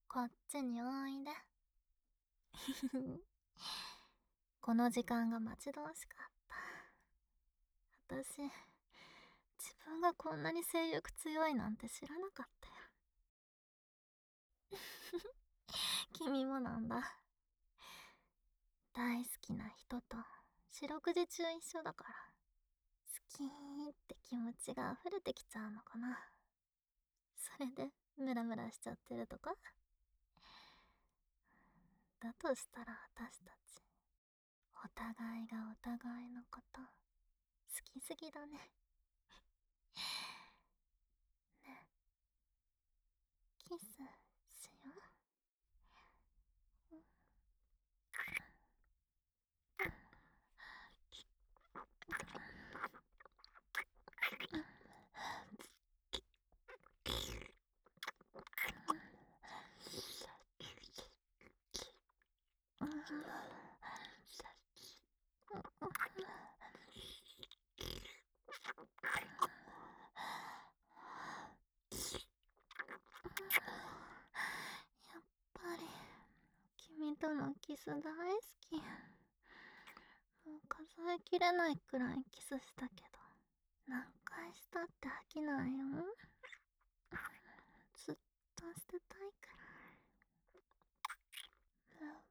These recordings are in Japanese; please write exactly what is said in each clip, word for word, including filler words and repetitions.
こっちにおいで。この時間が待ち遠しかった。私、自分がこんなに性欲強いなんて知らなかったよ。君もなんだ。大好きな人と四六時中一緒だから、好きーって気持ちが溢れてきちゃうのかな。それでムラムラしちゃってるとか。だとしたら私たち、お互いがお互いのこと好きすぎだね。ね、キスしよう。やっぱり君とのキス大好き。もう数えきれないくらいキスしたけど、何回したって飽きないよ。ずっとしてたいくらい。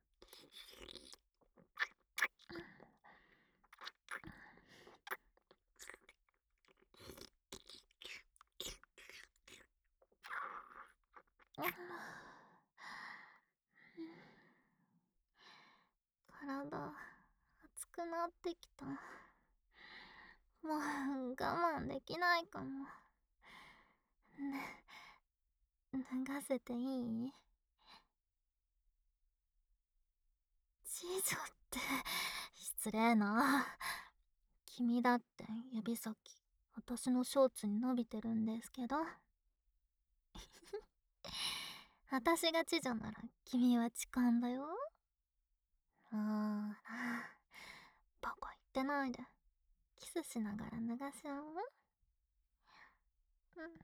体熱くなってきた。もう我慢できないかも。ね、脱がせていい？次女って失礼な。君だって指先私のショーツに伸びてるんですけど。私が知女なら君は痴漢だよ。あーら、バカ言ってないで。キスしながら脱がしちゃう？うんうん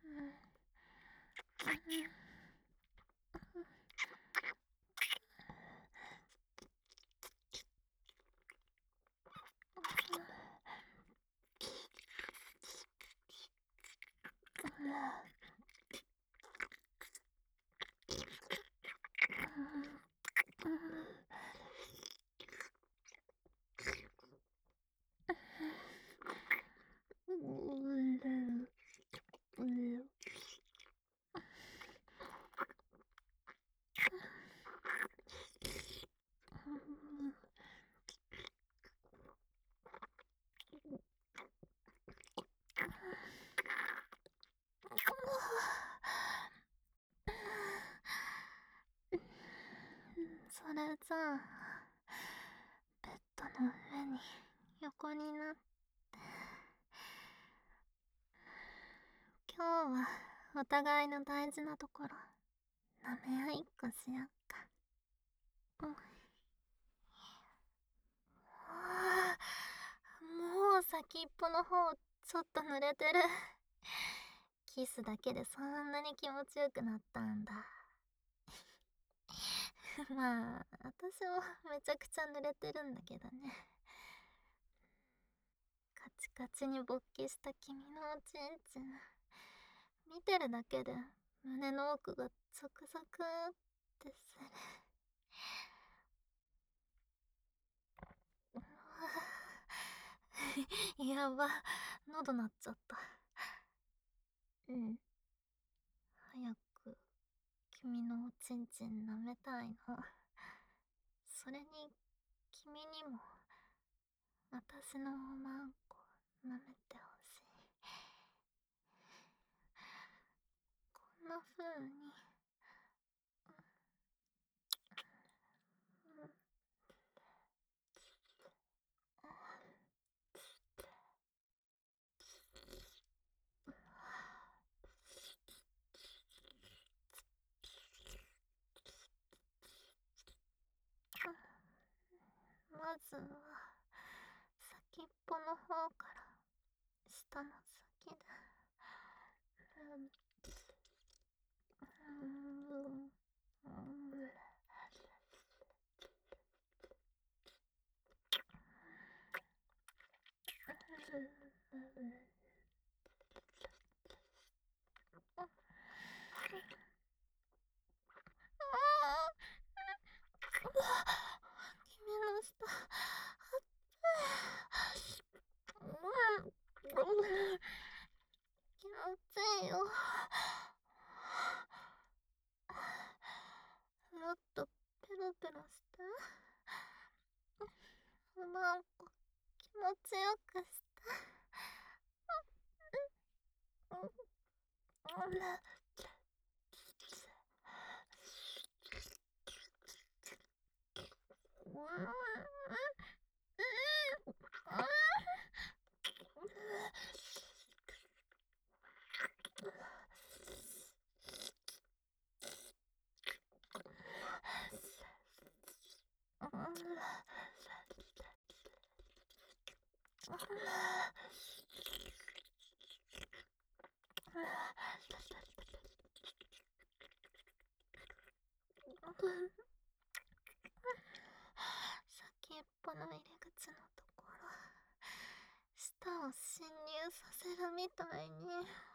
それじゃあ、ベッドの上に横になって、今日はお互いの大事なところ舐め合いっこしよっか。うん、あー、もう先っぽの方ちょっと濡れてる。キスだけでそんなに気持ちよくなったんだ。まあ私もめちゃくちゃ濡れてるんだけどね。カチカチに勃起した君のおちんちん、見てるだけで胸の奥がゾクゾクってする。うわやば、喉鳴っちゃった。うん、早く君のおちんちん舐めたいの。それに君にも私のおまんこ舐めてほしい。こんな風に、うん、まずは先っぽの方から下の先で、うんうんうん暑いよ。もっとペロペロして。なんか気持ちよくして。うんうん先っぽの入り口のところ、舌を侵入させるみたいに。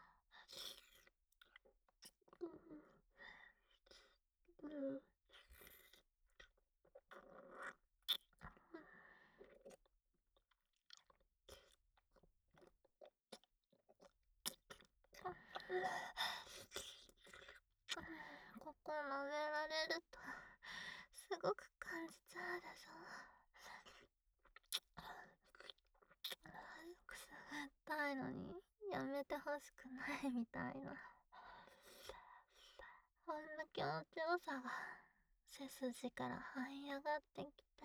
うんうん、ここ撫でられるとすごく感じちゃうでしょ。くすぐったいのにやめてほしくないみたいな。ほんの気持ちよさが背筋から這い上がってきて。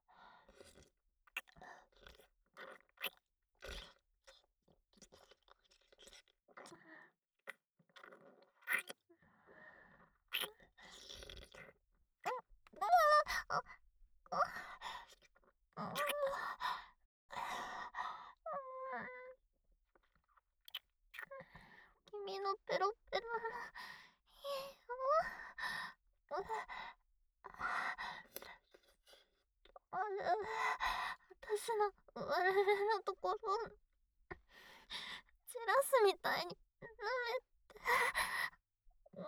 君のペロペロのいいよ。私の生まれのところ散らすみたいに舐めて。うん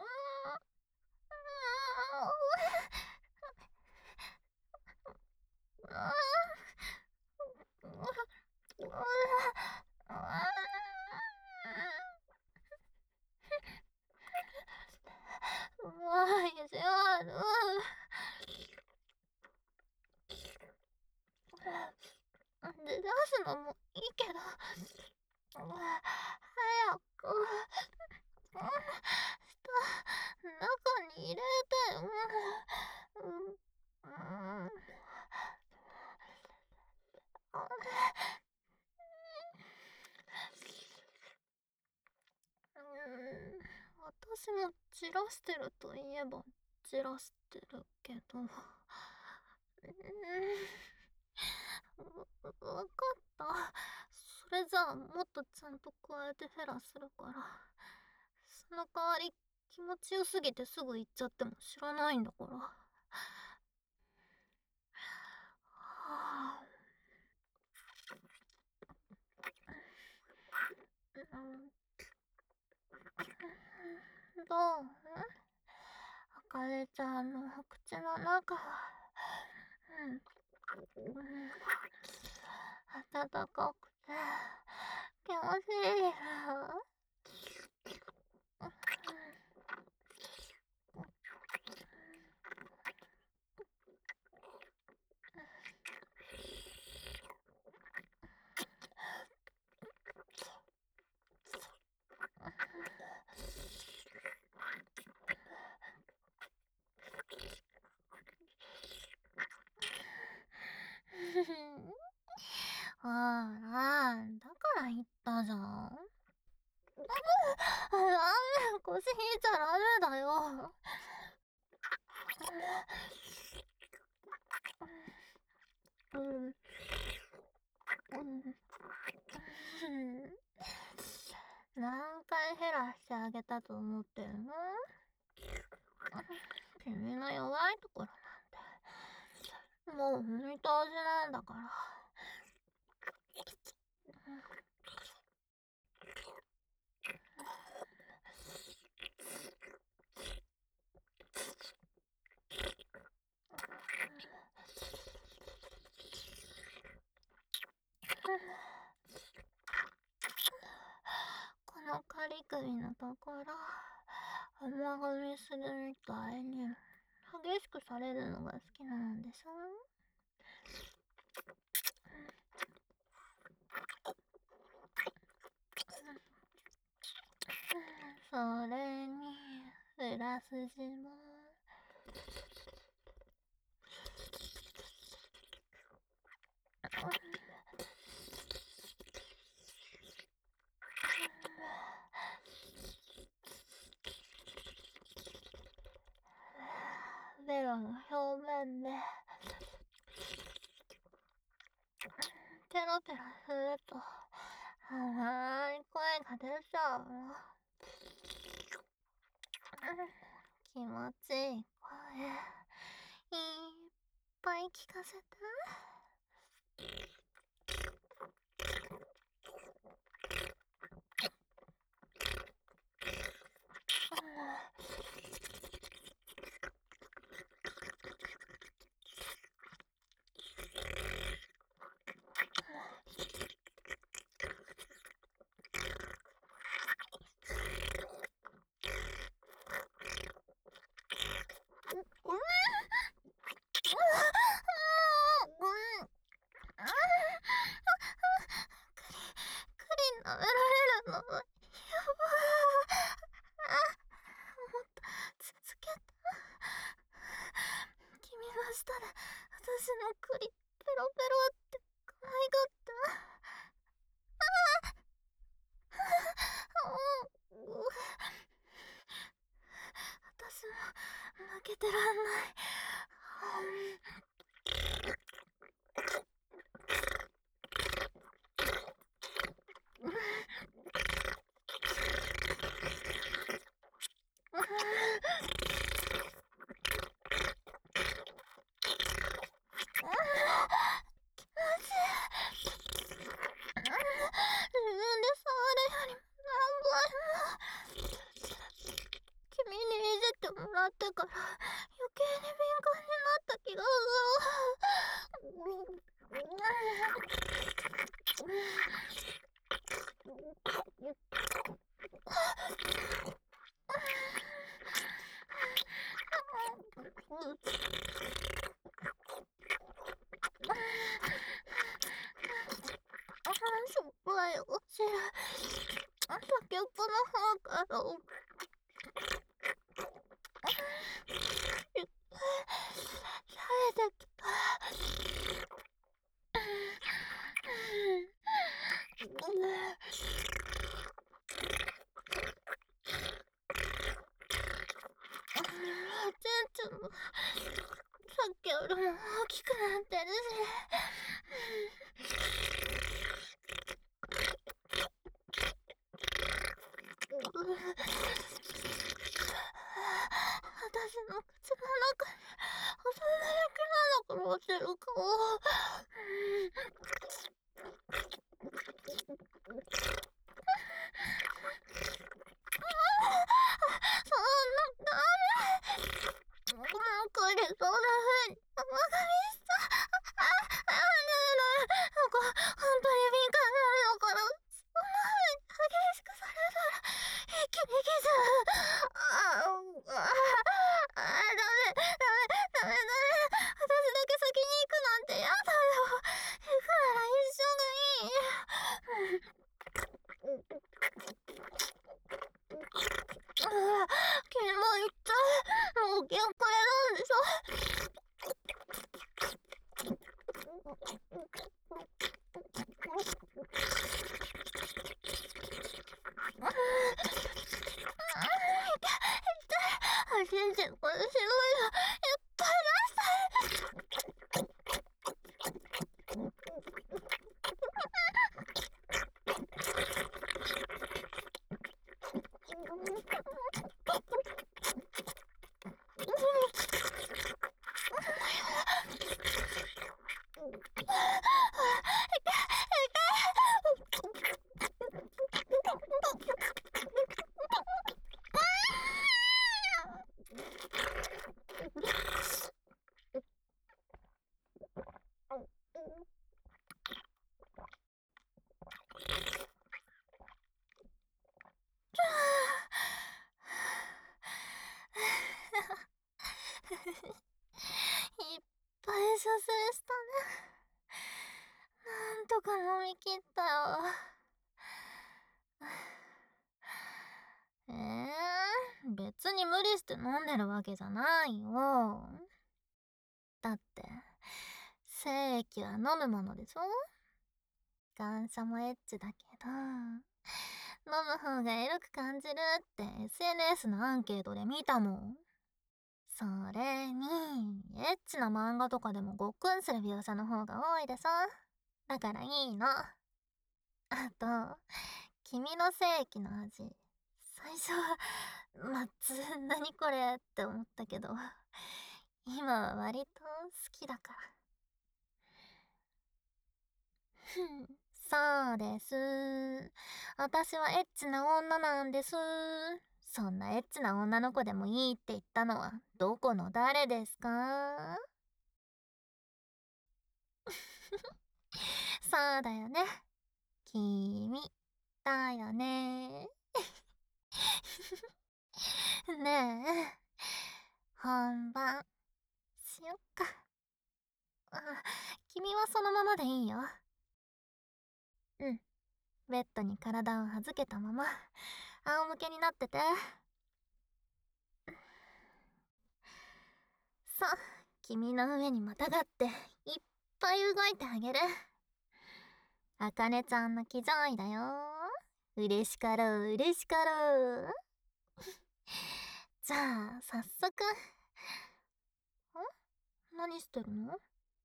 もう意地悪。で、出すのもいいけど、早く、舌、中に入れて、うん、うん、うん、私もじらしてるといえばじらしてるけど、うん、わかった。それじゃあもっとちゃんと加えてフェラするから。その代わり気持ちよすぎてすぐ行っちゃっても知らないんだから。はあ、うん、どう？あかりちゃんの口の中は、うん、うん、暖かくて気持ちいいな。ほら、だから言ったじゃん。ダメ、腰引いちゃダメだよ。うん。うん。何回減らしてあげたと思ってるの？君の弱いところなんて、もう見通しなんだから。このカリ首のところ、甘噛みするみたいに、激しくされるのが好きなんでしょ？それに、裏筋も。ベロの表面で、ペロペロすると、甘い声が出ちゃうの。気持ちいい声、いっぱい聞かせて。舐められるの？やばい。あ、もっと続けて。君の舌で私の栗ペロペロって可愛がった。ああ、もう私も負けてらんない。もらってから余計に敏感になった気がしょっぱいお汁、先っぽの方から出てきた。おちんちんもさっきよりも大きくなってるし。私の口の中に幼いキラの殺せる顔。そんなダメ。なんかでそんな風に甘噛みした。あ、あ、あ、なんか本当に敏感なのかな。そんな風に激しくされたら一気に来ちゃう。あ、あ、あ、ダメ、ダメ、ダメ、ダメ。私だけ先に行くなんてやだよ。行くなら一緒がいい。君も言った。もう限界なんでしょ。あ、全然これ白いのいっぱい出したい。 いっぱい射精したね。なんとか飲み切ったよ。えー、別に無理して飲んでるわけじゃないよ。だって、精液は飲むものでしょ。感謝もエッチだけど、飲む方がエロく感じるって エスエヌエス のアンケートで見たもん。それに、エッチな漫画とかでもごっくんする描写の方が多いでしょ。だからいいの。あと、君の精液の味。最初は、まつ、何これって思ったけど、今は割と好きだから。ふん、そうです。私はエッチな女なんです。そんなエッチな女の子でもいいって言ったのは、どこの誰ですか？そうだよね。君、だよね。ねえ、本番、しよっか。あ、君はそのままでいいよ。うん。ベッドに体を預けたまま、仰向けになってて。さ、君の上にまたがって、いっぱい動いてあげる。あかねちゃんの騎乗位だよ。嬉しかろう、嬉しかろう。じゃあ、早速。ん？何してるの？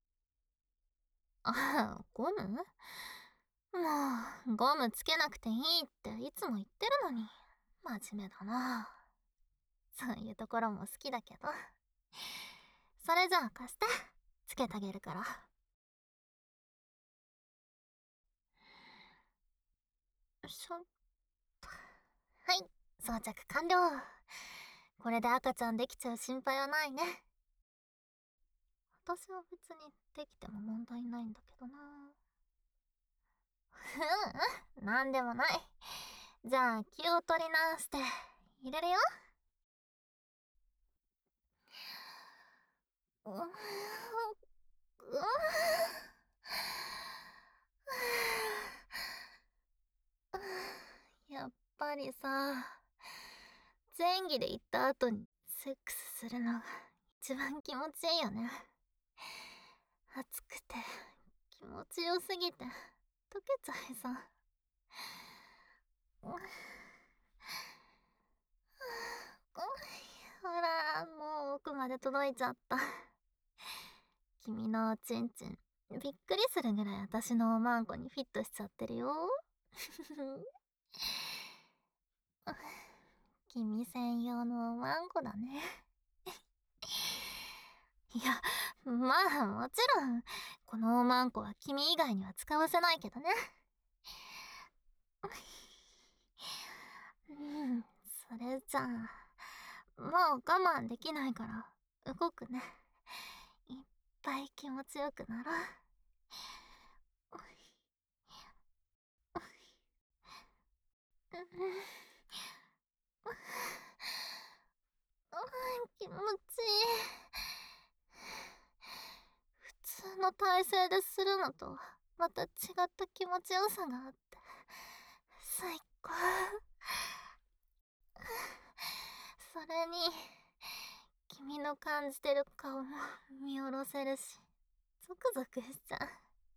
ああ、ゴム？もう、ゴムつけなくていいっていつも言ってるのに。真面目だな。そういうところも好きだけど。それじゃあ貸して。つけてあげるから。しょっと。はい、装着完了。これで赤ちゃんできちゃう心配はないね。私は別にできても問題ないんだけどな。ううん、なんでもない。じゃあ気を取り直して入れるよ。ううやっぱりさ、前儀で行った後にセックスするのが一番気持ちいいよね。熱くて気持ちよすぎて溶けちゃいさ。ほら、もう奥まで届いちゃった。君のおちんちん、びっくりするぐらい私のおまんこにフィットしちゃってるよ。君専用のおまんこだね。いや、まあもちろん、このおまんこは君以外には使わせないけどね。うん、それじゃあ、もう我慢できないから動くね。いっぱい気持ちよくなろう。うん、気持ちいい。普通の体勢でするのとまた違った気持ちよさがあって最高。それに君の感じてる顔も見下ろせるしゾクゾクしちゃう。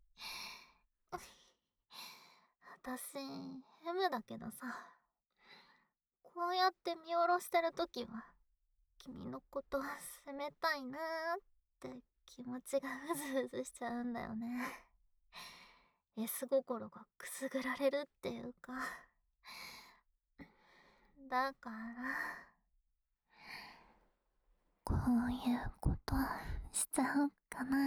私 エム だけどさ、こうやって見下ろしてるときは君のこと責めたいなーって気持ちがうずうずしちゃうんだよね。 S 心がくすぐられるっていうか。だからこういうことしちゃおうかな。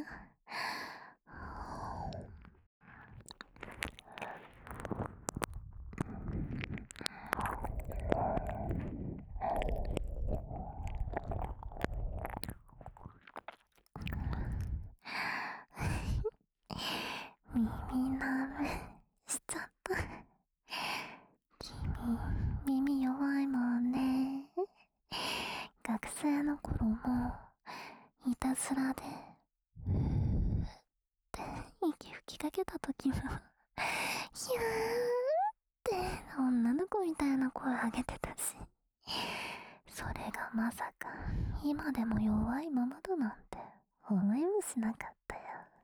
耳なめしちゃった。君耳弱いもんね。学生の頃もいたずらで、ふーって息吹きかけた時も、ひゃーって女の子みたいな声上げてたし、それがまさか今でも弱いままだなんて思いもしなかったよ。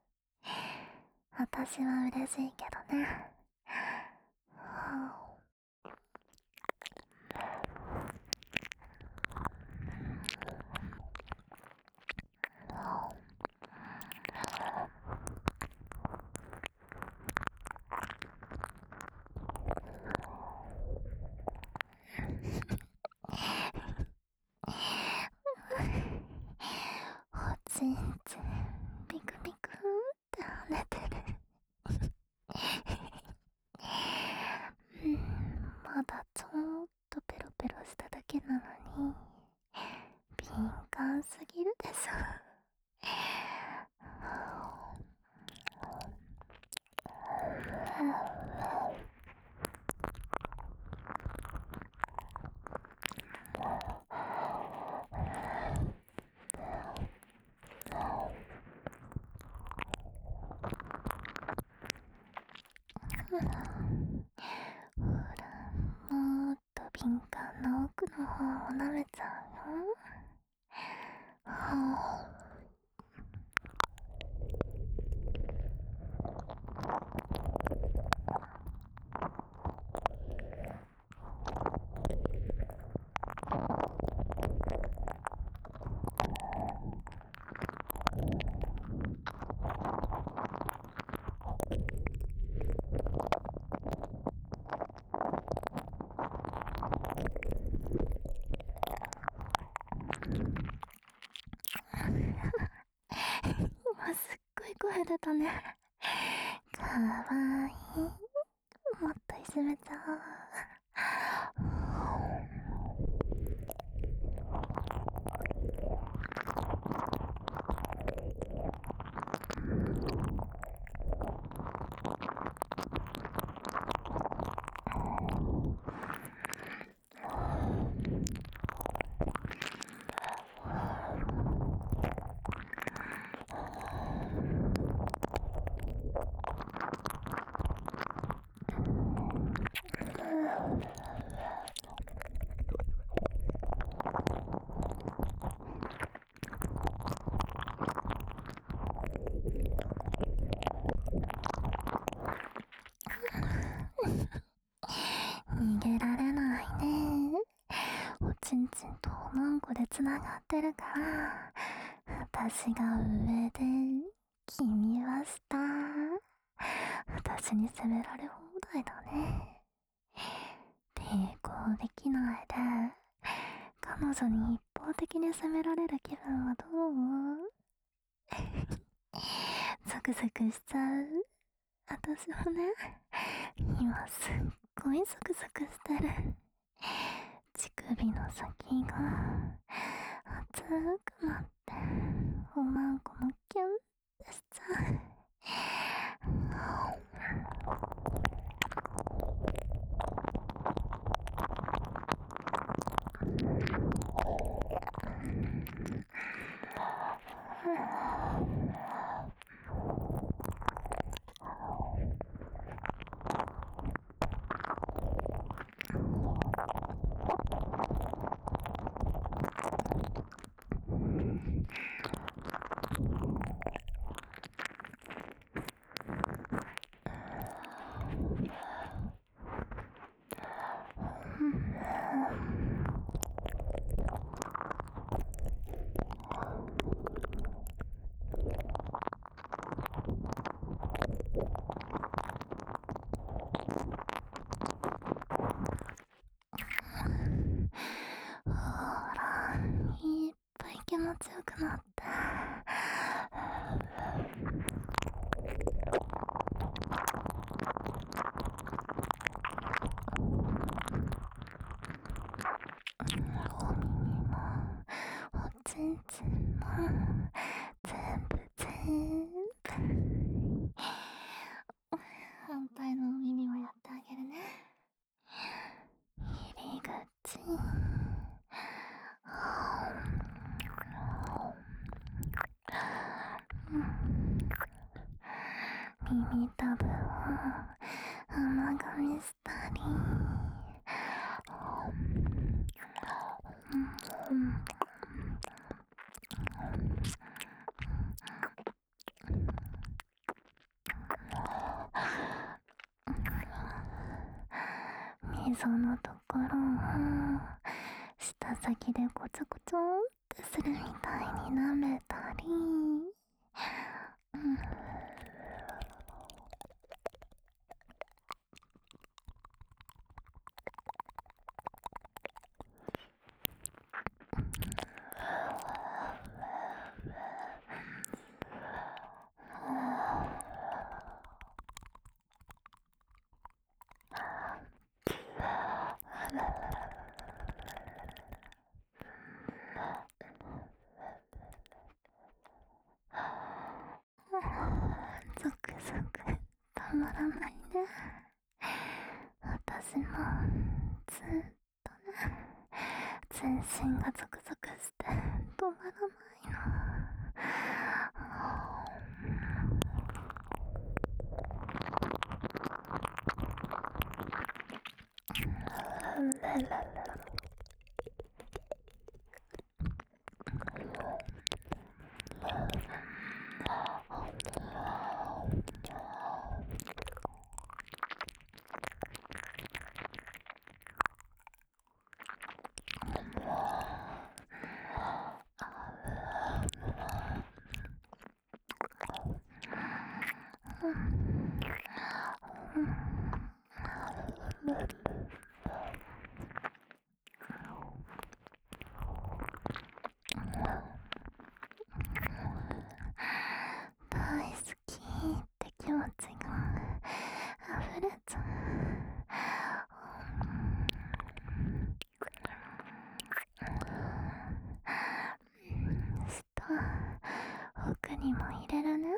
私は嬉しいけどね。はあおちんちんピクピクって跳ねてる。うんまだちょっとペロペロしただけなのに敏感すぎるでしょ。ほら、もっと敏感な奥の方を舐めちゃうよ。はあ今すっごい声出たね。かわいい。もっといじめちゃおう。逃げられないね。おちんちんとおまんこでつながってるから私が上で君は下。私に責められ放題だね。抵抗できないで彼女に一方的に責められる気分はどう？ゾクゾクしちゃう。私もね、今すっごいゾクゾクしてる。乳首の先が熱くなっておまんこもキュンってしちゃう。ほら、いっぱい気持ちよくなって。お耳もおちんちんも全部全部。反対のお耳もやってあげるね。入り口。 いタブを甘噛みしたり、溝のところを舌先でコチョコチョンってするみたいに舐めたり、うん、ゾクゾクたまらないね。私もずっとね、全身がゾクゾクして止まらないの。大好きって気持ちが溢れちゃう。舌奥にも入れるね。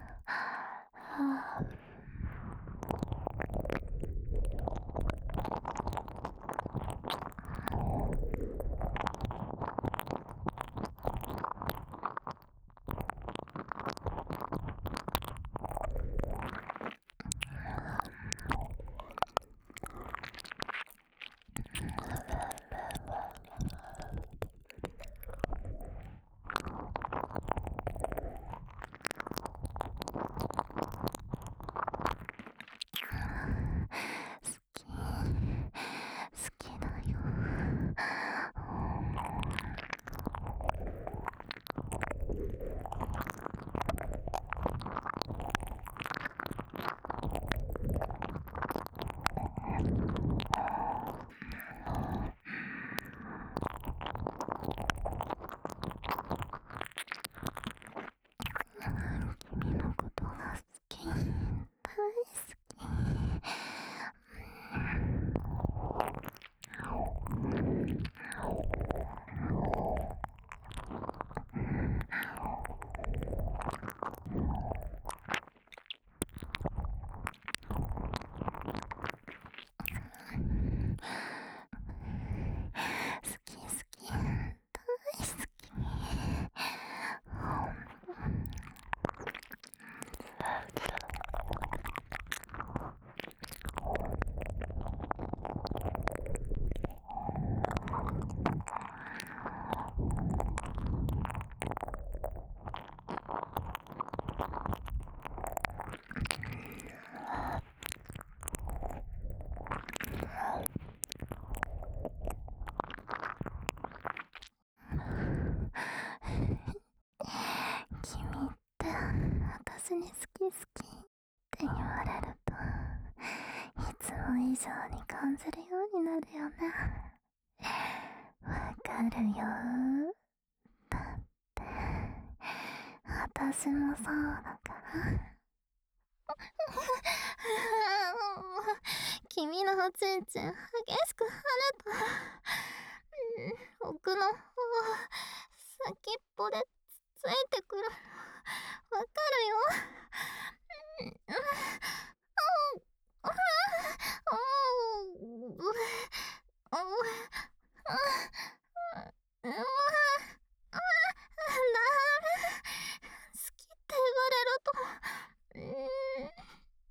君のことが好き、大好き。好き好き、大好き。君って私に好き好きって言われるといつも以上に感じるようになるよね。わかるよ。だって私もそうだから。君のおちんちん激しく腫れた。うん、奥の方先っぽでついてくる。わかるよ。うん、ああ、ああ、ダメ。好きって言われると、うん、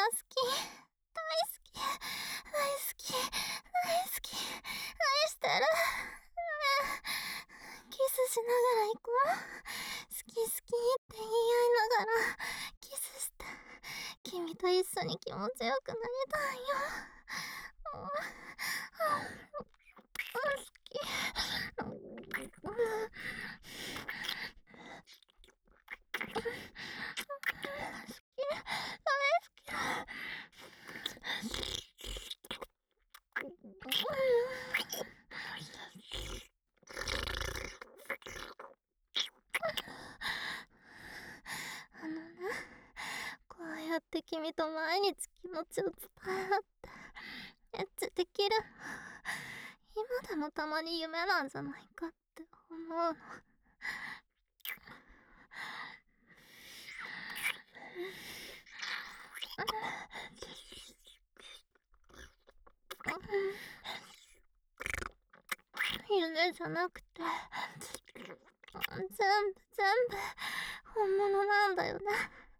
好き。大好き。大好き。大好き。愛してる。キスしながら行こう。好き好きって言い合いながらキスして、君と一緒に気持ちよくなりたいよ。好き。あのね、こうやって君と毎日気持ちを伝え合ってエッチできる。今でもたまに夢なんじゃないかって思うの。夢じゃなくて全部全部本物なんだよね。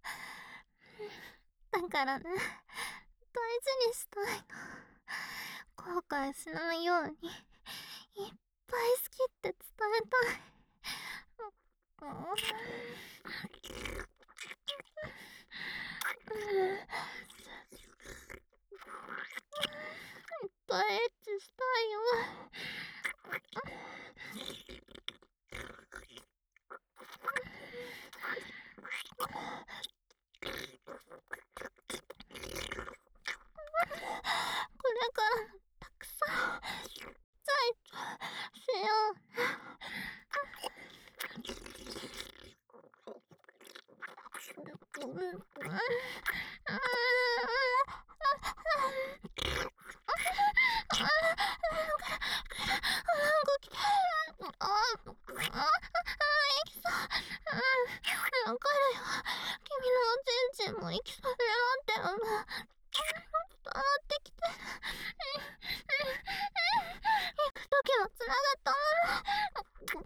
だからね、大事にしたいの。後悔しないようにいっぱい好きって伝えたい。いっぱいエッチしたいよ。これからたくさんチャイとしようね。わかるよ。君のおちんちんも息させろって思う。伝わってきてる。行く時はつながったもの。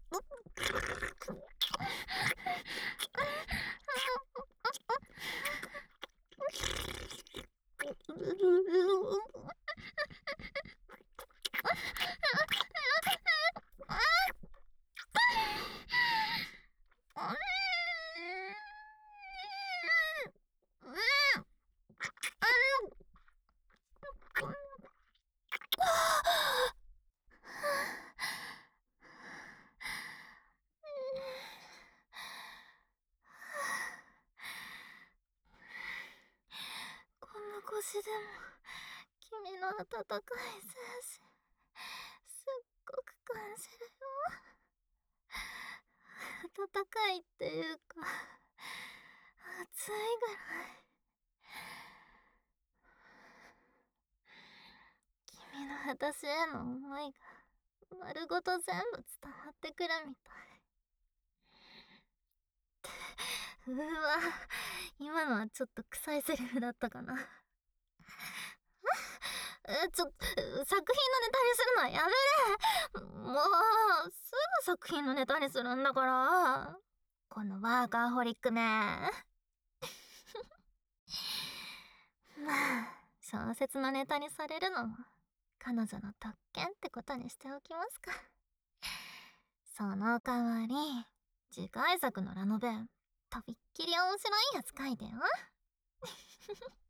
この腰でも君の温かい精子すっごく感じるよ。温かいっていうか熱いぐらい。君の私への思いが丸ごと全部伝わってくるみたい。うわ、今のはちょっと臭いセリフだったかな。え、ちょ、作品のネタにするのはやめれ。もう、すぐ作品のネタにするんだから。このワーカーホリックめ。まあ、小説のネタにされるのも彼女の特権ってことにしておきますか。その代わり、次回作のラノベ、とびっきり面白いやつ書いてよ。